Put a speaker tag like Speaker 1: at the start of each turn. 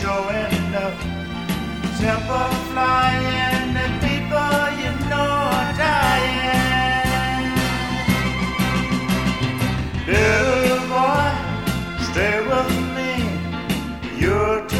Speaker 1: showing up. Temper flying, the people you know are dying. Little boy, stay with me. You're